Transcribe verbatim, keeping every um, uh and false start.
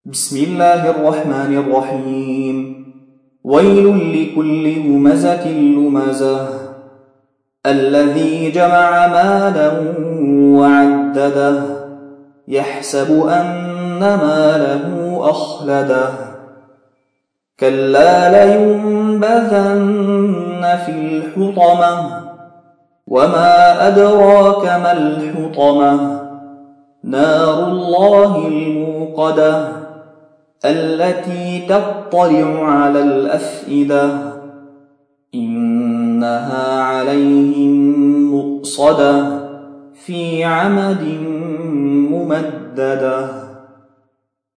بسم الله الرحمن الرحيم. ويل لكل همزة لمزة الذي جمع مالا وعدده يحسب أن ماله أخلده كلا لينبذن في الحطمة وما أدراك ما الحطمة نار الله الموقدة التي تطلع على الأفئدة إنها عليهم مؤصدة في عمد ممددة.